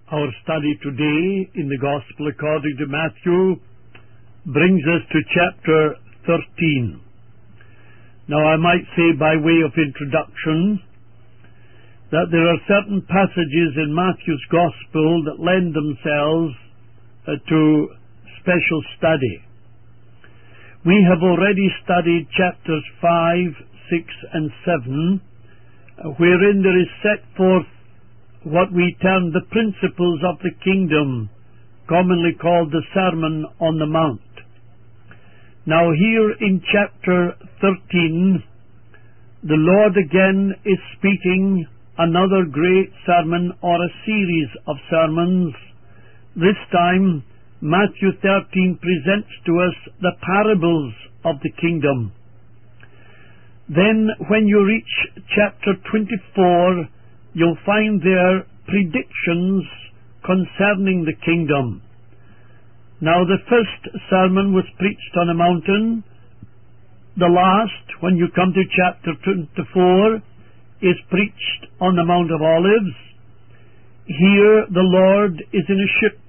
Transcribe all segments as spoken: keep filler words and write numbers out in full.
Our study today in the Gospel according to Matthew brings us to chapter thirteen. Now I might say by way of introduction that there are certain passages in Matthew's Gospel that lend themselves uh, to special study. We have already studied chapters five, six and seven, uh, wherein there is set forth what we term the principles of the kingdom, commonly called the Sermon on the Mount. Now here in chapter thirteen, the Lord again is speaking another great sermon or a series of sermons. This time Matthew thirteen presents to us the parables of the kingdom. Then when you reach chapter twenty-four, you'll find there predictions concerning the kingdom. Now the first sermon was preached on a mountain. The last, when you come to chapter twenty-four, is preached on the Mount of Olives. Here the Lord is in a ship.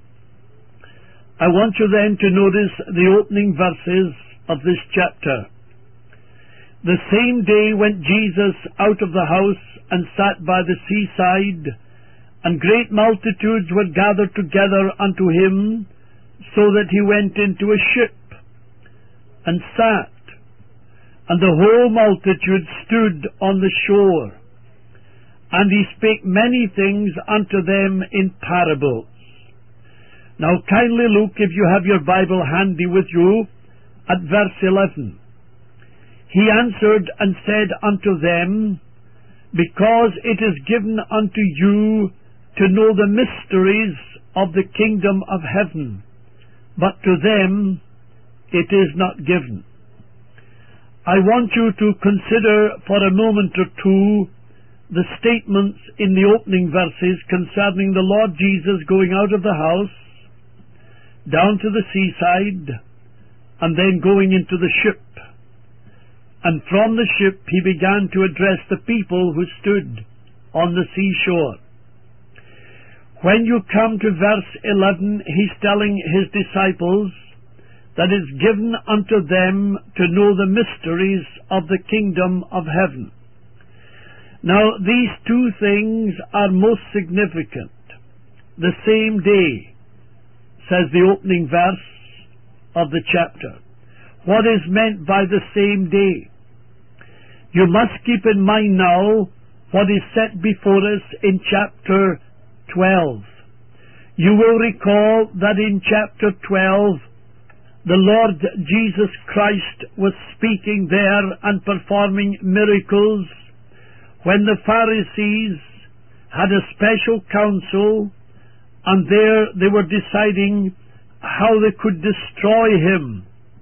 I want you then to notice the opening verses of this chapter. The same day went Jesus out of the house and sat by the seaside, and great multitudes were gathered together unto him, so that he went into a ship and sat, and the whole multitude stood on the shore. And he spake many things unto them in parables. Now kindly look, if you have your Bible handy with you, at verse eleven. He answered and said unto them, Because it is given unto you to know the mysteries of the kingdom of heaven, but to them it is not given. I want you to consider for a moment or two the statements in the opening verses concerning the Lord Jesus going out of the house, down to the seaside, and then going into the ship. And from the ship he began to address the people who stood on the seashore. When you come to verse eleven, he's telling his disciples that it's given unto them to know the mysteries of the kingdom of heaven. Now these two things are most significant. The same day, says the opening verse of the chapter. What is meant by the same day? You must keep in mind now what is set before us in chapter twelve. You will recall that in chapter twelve, the Lord Jesus Christ was speaking there and performing miracles when the Pharisees had a special council, and there they were deciding how they could destroy him.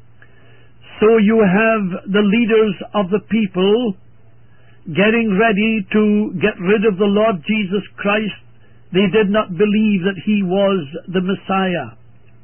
So you have the leaders of the people getting ready to get rid of the Lord Jesus Christ. They did not believe that he was the Messiah.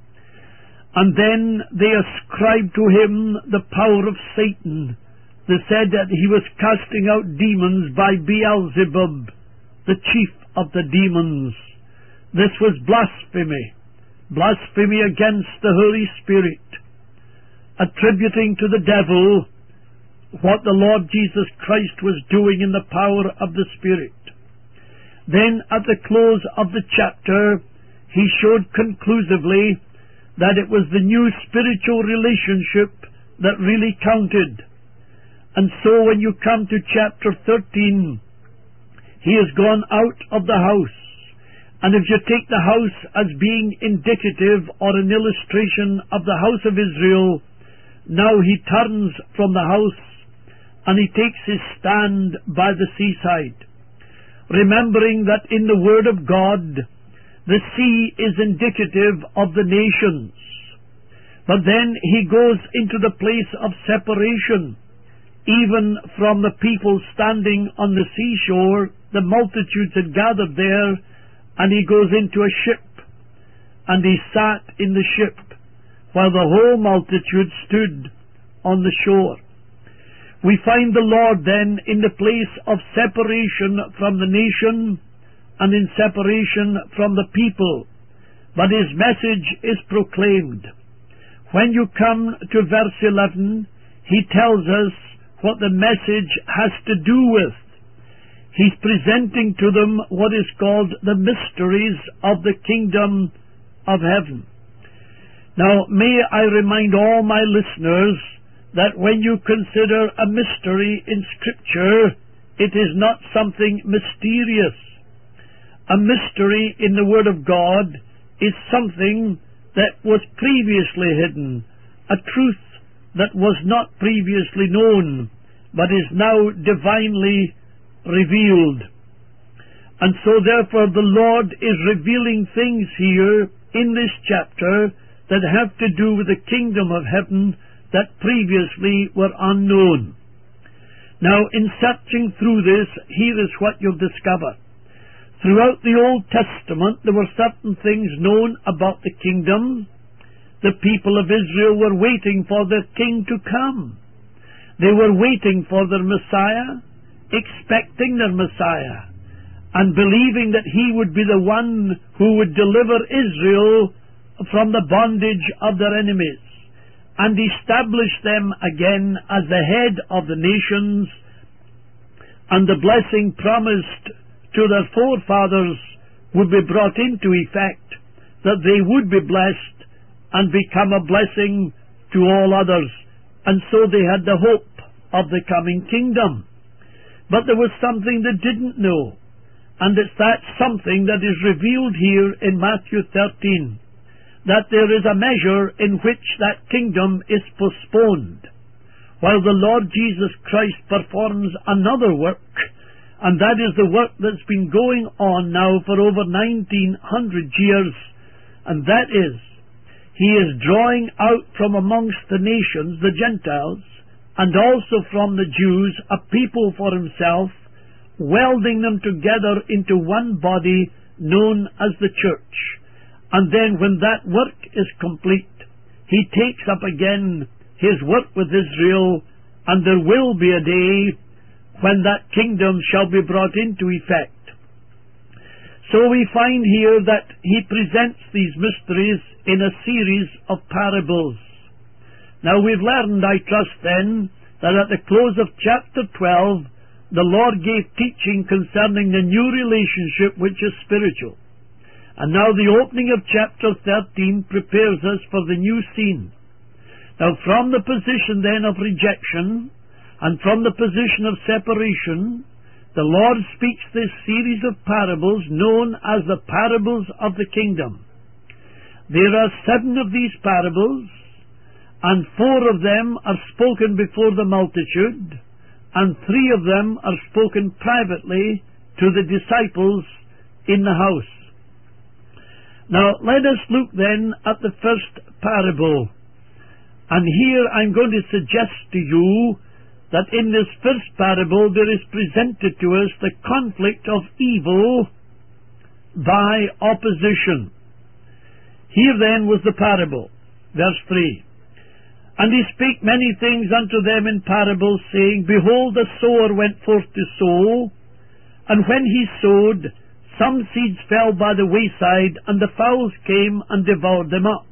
And then they ascribed to him the power of Satan. They said that he was casting out demons by Beelzebub, the chief of the demons. This was blasphemy, blasphemy against the Holy Spirit, attributing to the devil what the Lord Jesus Christ was doing in the power of the Spirit. Then at the close of the chapter, he showed conclusively that it was the new spiritual relationship that really counted. And so when you come to chapter thirteen, he has gone out of the house. And if you take the house as being indicative or an illustration of the house of Israel, now he turns from the house and he takes his stand by the seaside, remembering that in the Word of God, the sea is indicative of the nations. But then he goes into the place of separation, even from the people standing on the seashore. The multitudes had gathered there, and he goes into a ship, and he sat in the ship, while the whole multitude stood on the shore. We find the Lord then in the place of separation from the nation and in separation from the people, but his message is proclaimed. When you come to verse eleven, he tells us what the message has to do with. He's presenting to them what is called the mysteries of the kingdom of heaven. Now, may I remind all my listeners that when you consider a mystery in Scripture, it is not something mysterious. A mystery in the Word of God is something that was previously hidden, a truth that was not previously known, but is now divinely revealed. And so therefore the Lord is revealing things here in this chapter that have to do with the kingdom of heaven that previously were unknown. Now, in searching through this, here is what you'll discover. Throughout the Old Testament, there were certain things known about the kingdom. The people of Israel were waiting for their king to come. They were waiting for their Messiah, expecting their Messiah, and believing that he would be the one who would deliver Israel from the bondage of their enemies and establish them again as the head of the nations, and the blessing promised to their forefathers would be brought into effect, that they would be blessed and become a blessing to all others. And so they had the hope of the coming kingdom. But there was something they didn't know, and it's that something that is revealed here in Matthew thirteen, that there is a measure in which that kingdom is postponed, while the Lord Jesus Christ performs another work, and that is the work that's been going on now for over nineteen hundred years, and that is, he is drawing out from amongst the nations, the Gentiles, and also from the Jews, a people for himself, welding them together into one body known as the church. And then when that work is complete, he takes up again his work with Israel, and there will be a day when that kingdom shall be brought into effect. So we find here that he presents these mysteries in a series of parables. Now we've learned, I trust then, that at the close of chapter twelve, the Lord gave teaching concerning the new relationship which is spiritual. And now the opening of chapter thirteen prepares us for the new scene. Now from the position then of rejection, and from the position of separation, the Lord speaks this series of parables known as the parables of the kingdom. There are seven of these parables, and four of them are spoken before the multitude, and three of them are spoken privately to the disciples in the house. Now let us look then at the first parable. And here I'm going to suggest to you that in this first parable there is presented to us the conflict of evil by opposition. Here then was the parable, verse three. And he spake many things unto them in parables, saying, Behold, the sower went forth to sow, and when he sowed, some seeds fell by the wayside, and the fowls came and devoured them up.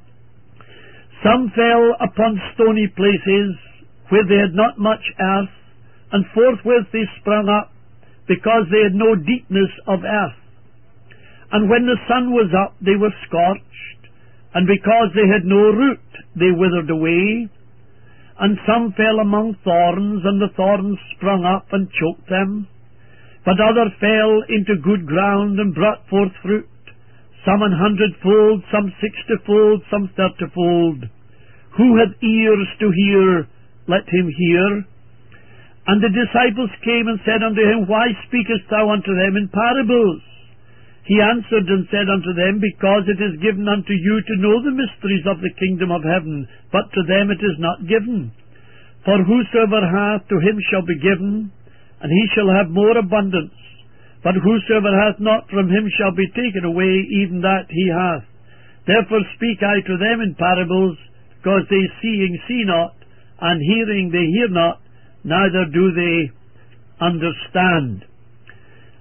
Some fell upon stony places, where they had not much earth, and forthwith they sprung up, because they had no deepness of earth. And when the sun was up, they were scorched, and because they had no root, they withered away. And some fell among thorns, and the thorns sprung up and choked them. But others fell into good ground, and brought forth fruit, some an hundredfold, some sixtyfold, some thirtyfold. Who hath ears to hear, let him hear. And the disciples came and said unto him, Why speakest thou unto them in parables? He answered and said unto them, Because it is given unto you to know the mysteries of the kingdom of heaven, but to them it is not given. For whosoever hath, to him shall be given, and he shall have more abundance. But whosoever hath not, from him shall be taken away even that he hath. Therefore speak I to them in parables, because they seeing see not, and hearing they hear not, neither do they understand.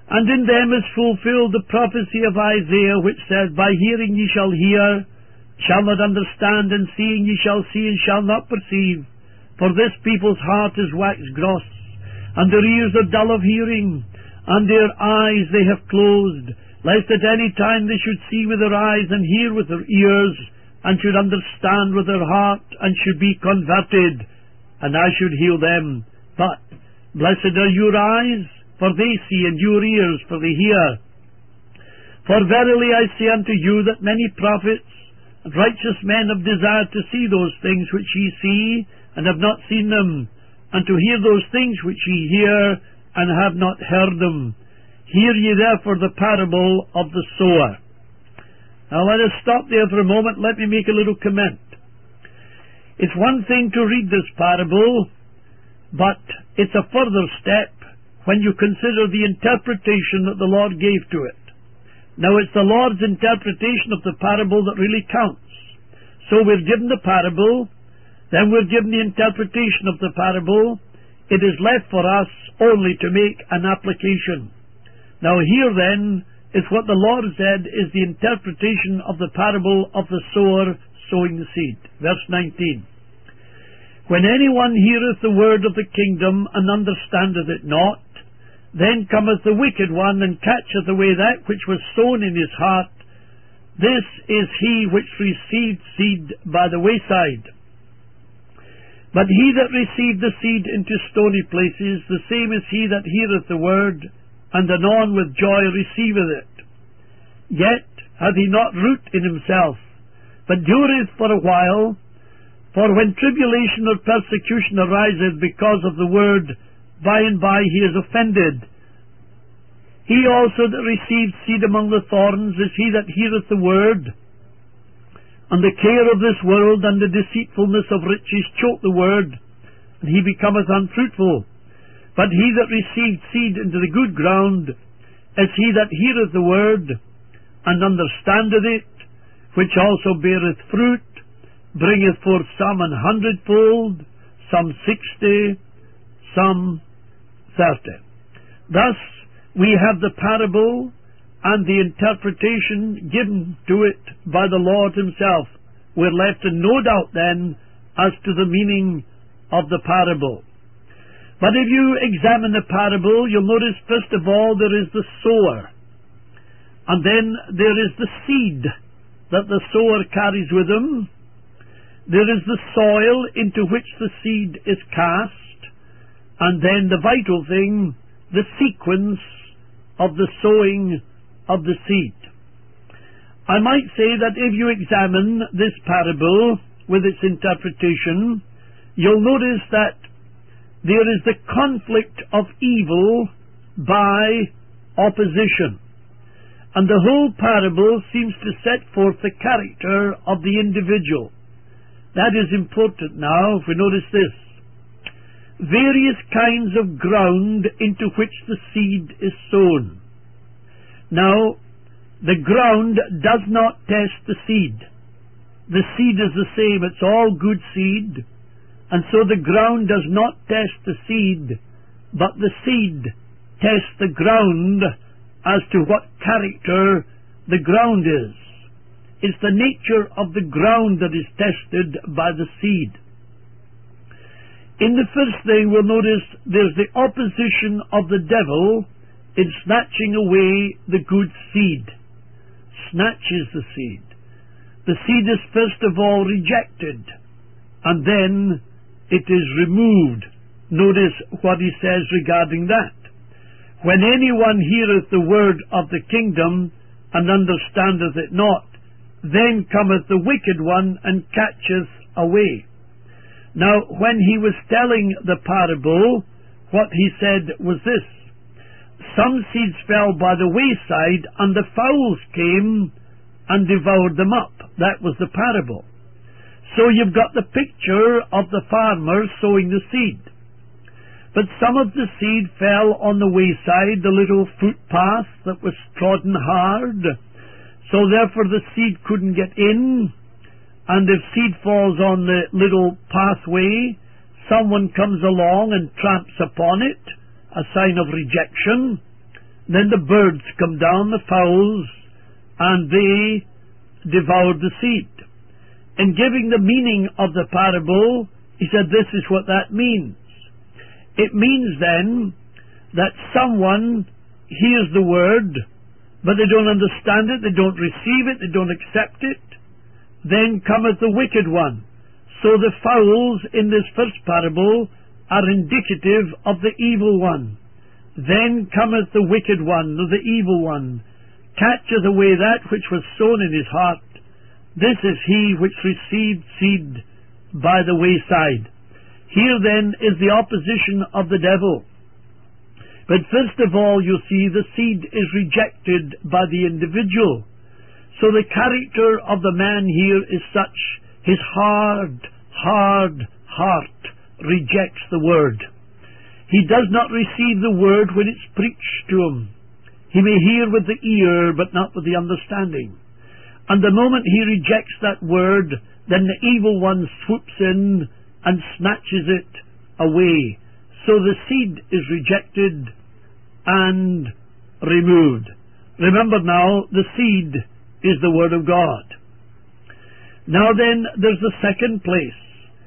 And in them is fulfilled the prophecy of Isaiah, which says, By hearing ye shall hear, shall not understand, and seeing ye shall see, and shall not perceive. For this people's heart is waxed gross, and their ears are dull of hearing, and their eyes they have closed, lest at any time they should see with their eyes, and hear with their ears, and should understand with their heart, and should be converted, and I should heal them. But blessed are your eyes, for they see, and your ears, for they hear. For verily I say unto you that many prophets and righteous men have desired to see those things which ye see, and have not seen them, and to hear those things which ye hear, and have not heard them. Hear ye therefore the parable of the sower. Now let us stop there for a moment. Let me make a little comment. It's one thing to read this parable, but it's a further step when you consider the interpretation that the Lord gave to it. Now it's the Lord's interpretation of the parable that really counts. So we're given the parable, then we're given the interpretation of the parable. It is left for us only to make an application. Now here then is what the Lord said is the interpretation of the parable of the sower sowing the seed. Verse nineteen. When anyone heareth the word of the kingdom, and understandeth it not, then cometh the wicked one, and catcheth away that which was sown in his heart. This is he which received seed by the wayside. But he that received the seed into stony places, the same is he that heareth the word, and anon with joy receiveth it. Yet hath he not root in himself, but dureth for a while. For when tribulation or persecution ariseth because of the word, by and by he is offended. He also that received seed among the thorns is he that heareth the word, and the care of this world and the deceitfulness of riches choke the word, and he becometh unfruitful. But he that received seed into the good ground is he that heareth the word, and understandeth it, which also beareth fruit, bringeth forth some an hundredfold, some sixty, some thirty. Thus we have the parable and the interpretation given to it by the Lord himself. We're left in no doubt then as to the meaning of the parable. But if you examine the parable, you'll notice first of all there is the sower, and then there is the seed that the sower carries with him. There is the soil into which the seed is cast, and then the vital thing, the sequence of the sowing of the seed. I might say that if you examine this parable with its interpretation, you'll notice that there is the conflict of evil by opposition. And the whole parable seems to set forth the character of the individual. That is important now, if we notice this. Various kinds of ground into which the seed is sown. Now, the ground does not test the seed. The seed is the same, it's all good seed, and so the ground does not test the seed, but the seed tests the ground as to what character the ground is. It's the nature of the ground that is tested by the seed. In the first thing, we'll notice there's the opposition of the devil in snatching away the good seed. Snatches the seed. The seed is first of all rejected, and then it is removed. Notice what he says regarding that. When anyone heareth the word of the kingdom, and understandeth it not, then cometh the wicked one, and catcheth away. Now, when he was telling the parable, what he said was this: some seeds fell by the wayside, and the fowls came and devoured them up. That was the parable. So you've got the picture of the farmer sowing the seed. But some of the seed fell on the wayside, the little footpath that was trodden hard, so therefore the seed couldn't get in. And if seed falls on the little pathway, someone comes along and tramps upon it, a sign of rejection, Then the birds come down, the fowls, and they devoured the seed. In giving the meaning of the parable, he said this is what that means. It means then that someone hears the word, but they don't understand it, they don't receive it, they don't accept it. Then cometh the wicked one. So the fowls in this first parable are indicative of the evil one. Then cometh the wicked one, or the evil one, catcheth away that which was sown in his heart. This is he which received seed by the wayside. Here then is the opposition of the devil. But first of all, you see, the seed is rejected by the individual. So the character of the man here is such, his hard, hard heart rejects the word. He does not receive the word when it's preached to him. He may hear with the ear, but not with the understanding. And the moment he rejects that word, then the evil one swoops in and snatches it away. So the seed is rejected and removed. Remember now, the seed is the Word of God. Now then, there's the second place.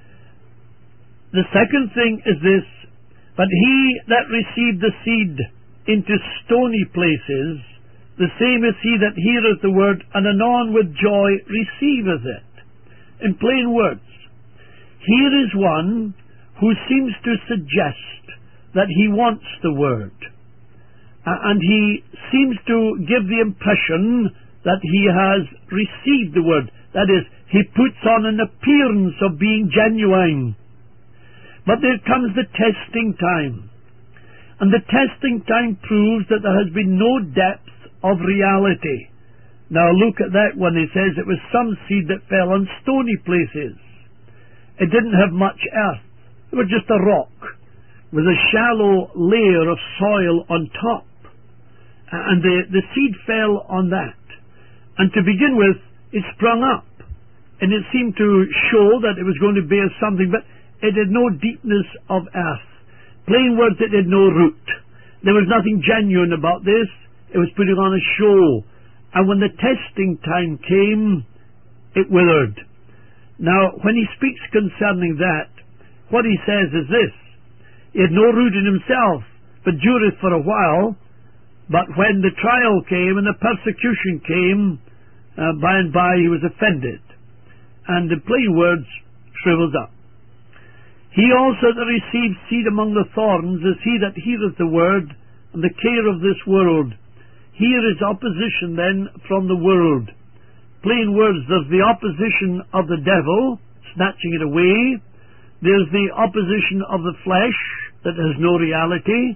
The second thing is this: but he that received the seed into stony places, the same is he that heareth the word, and anon with joy receiveth it. In plain words, here is one who seems to suggest that he wants the word, and he seems to give the impression that he has received the word. That is, he puts on an appearance of being genuine. But there comes the testing time. And the testing time proves that there has been no depth of reality. Now look at that one. He says it was some seed that fell on stony places. It didn't have much earth. It was just a rock with a shallow layer of soil on top. And the, the seed fell on that. And to begin with, it sprung up. And it seemed to show that it was going to bear something, but it had no deepness of earth. Plain words, it had no root. There was nothing genuine about this. It was putting on a show. And when the testing time came, it withered. Now, when he speaks concerning that, what he says is this: he had no root in himself, but dureth for a while. But when the trial came and the persecution came, uh, by and by he was offended, and in plain words, shriveled up. He also that received seed among the thorns is he that heareth the word, and the care of this world. Here is opposition then from the world. Plain words, there's the opposition of the devil, snatching it away. There's the opposition of the flesh, that has no reality.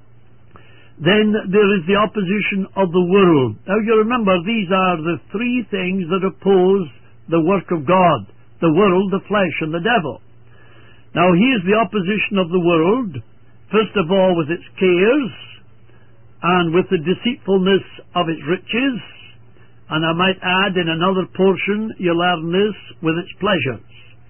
Then there is the opposition of the world. Now you remember, these are the three things that oppose the work of God: the world, the flesh, and the devil. Now here's the opposition of the world. First of all, with its cares, and with the deceitfulness of its riches, and I might add in another portion, you learn this, with its pleasures.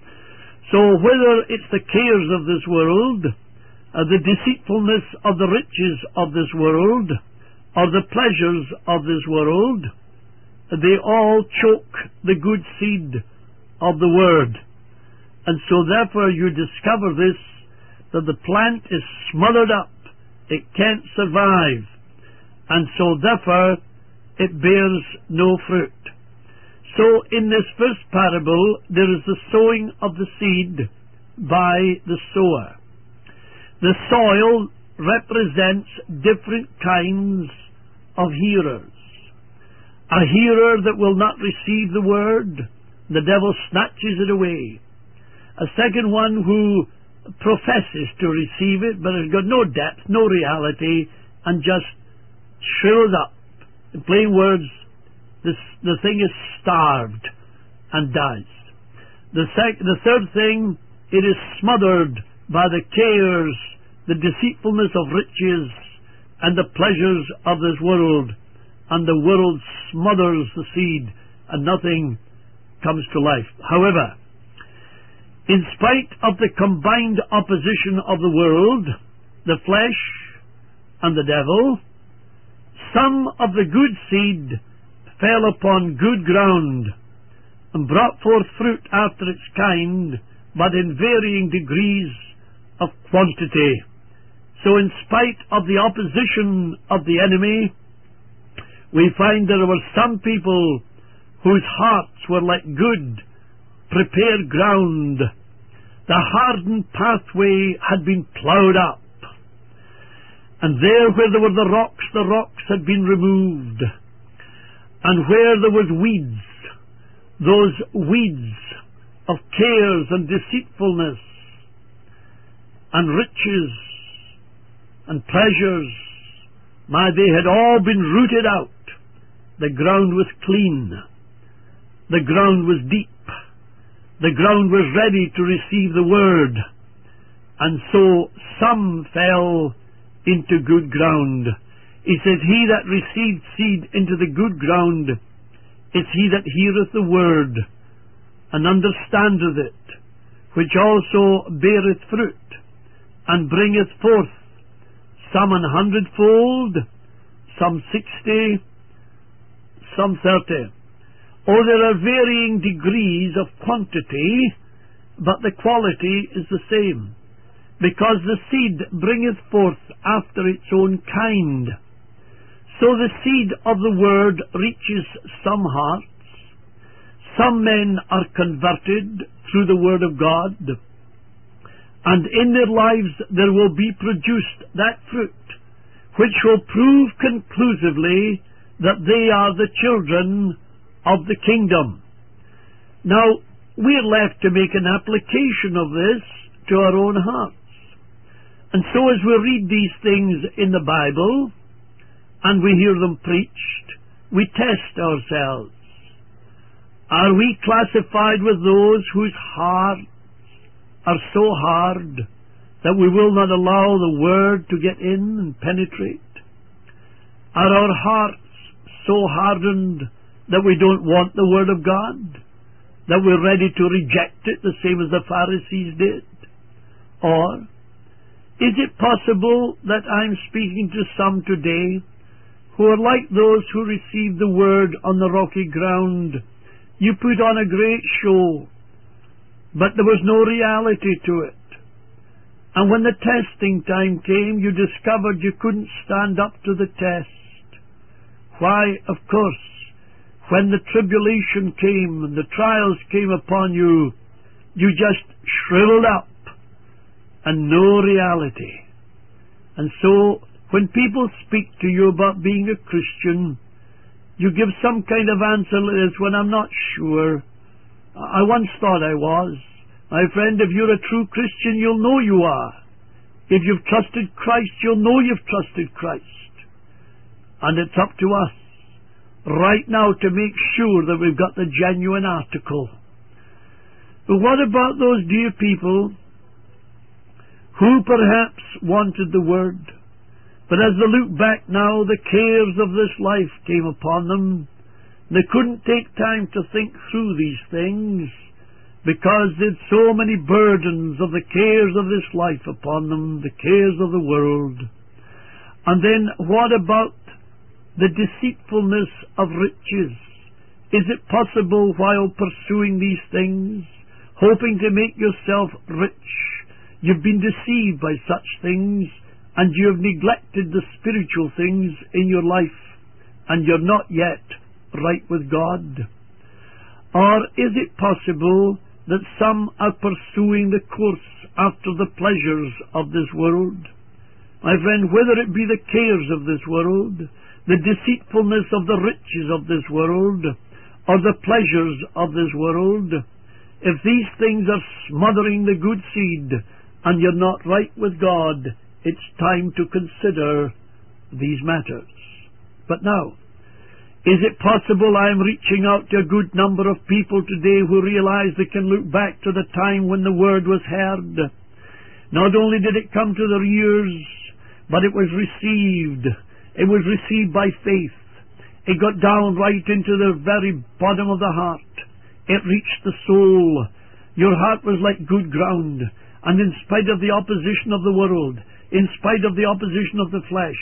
So whether it's the cares of this world, uh, the deceitfulness of the riches of this world, or the pleasures of this world, they all choke the good seed of the word. And so therefore you discover this, that the plant is smothered up, it can't survive, and so therefore it bears no fruit. So in this first parable there is the sowing of the seed by the sower. The soil represents different kinds of hearers. A hearer that will not receive the word, the devil snatches it away. A second one who professes to receive it, but has got no depth, no reality, and just shrivels up. In plain words, this, the thing is starved and dies. The, sec- the third thing, it is smothered by the cares, the deceitfulness of riches, and the pleasures of this world, and the world smothers the seed, and nothing comes to life. However, in spite of the combined opposition of the world, the flesh, and the devil, Some of the good seed fell upon good ground, and brought forth fruit after its kind, but in varying degrees of quantity. So in spite of the opposition of the enemy, we find there were some people whose hearts were like good, prepared ground. The hardened pathway had been ploughed up, and there where there were the rocks, the rocks had been removed, and where there was weeds, those weeds of cares and deceitfulness and riches and pleasures, my, they had all been rooted out. The ground was clean. The ground was deep. The ground was ready to receive the word. And so some fell into good ground. He says, he that received seed into the good ground is he that heareth the word, and understandeth it, which also beareth fruit, and bringeth forth some an hundredfold, some sixty, some thirty. Oh, there are varying degrees of quantity, but the quality is the same, because the seed bringeth forth after its own kind. So the seed of the word reaches some hearts. Some men are converted through the word of God, and in their lives there will be produced that fruit which will prove conclusively that they are the children of the kingdom. Now, we're left to make an application of this to our own hearts. And so as we read these things in the Bible, and we hear them preached, we test ourselves. Are we classified with those whose hearts are so hard that we will not allow the word to get in and penetrate? Are our hearts so hardened that we don't want the word of God, that we're ready to reject it the same as the Pharisees did? Or is it possible that I'm speaking to some today who are like those who received the word on the rocky ground? You put on a great show, but there was no reality to it. And when the testing time came, you discovered you couldn't stand up to the test. Why, of course, when the tribulation came and the trials came upon you, you just shriveled up and no reality. And so, when people speak to you about being a Christian, you give some kind of answer like this: when I'm not sure. I once thought I was. My friend, if you're a true Christian, you'll know you are. If you've trusted Christ, you'll know you've trusted Christ. And it's up to us right now to make sure that we've got the genuine article. But what about those dear people who perhaps wanted the word, but as they look back now, the cares of this life came upon them. They couldn't take time to think through these things because they'd so many burdens of the cares of this life upon them, the cares of the world. And then what about the deceitfulness of riches? Is it possible, while pursuing these things, hoping to make yourself rich, you've been deceived by such things, and you have neglected the spiritual things in your life, and you're not yet right with God? Or is it possible that some are pursuing the course after the pleasures of this world? My friend, whether it be the cares of this world, the deceitfulness of the riches of this world, or the pleasures of this world, if these things are smothering the good seed and you're not right with God, it's time to consider these matters. But now, is it possible I'm reaching out to a good number of people today who realize they can look back to the time when the word was heard? Not only did it come to their ears, but it was received. It was received by faith. It got down right into the very bottom of the heart. It reached the soul. Your heart was like good ground. And in spite of the opposition of the world, in spite of the opposition of the flesh,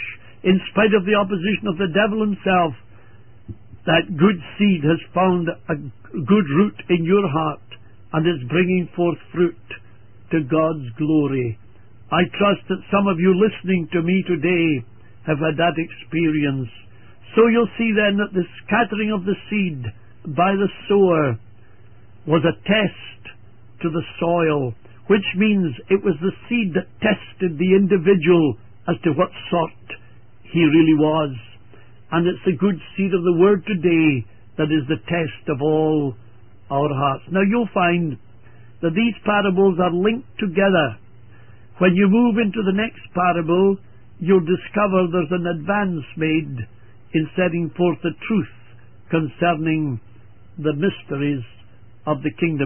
in spite of the opposition of the devil himself, that good seed has found a good root in your heart and is bringing forth fruit to God's glory. I trust that some of you listening to me today have had that experience. So you'll see then that the scattering of the seed by the sower was a test to the soil, which means it was the seed that tested the individual as to what sort he really was. And it's the good seed of the Word today that is the test of all our hearts. Now you'll find that these parables are linked together. When you move into the next parable, you'll discover there's an advance made in setting forth the truth concerning the mysteries of the kingdom.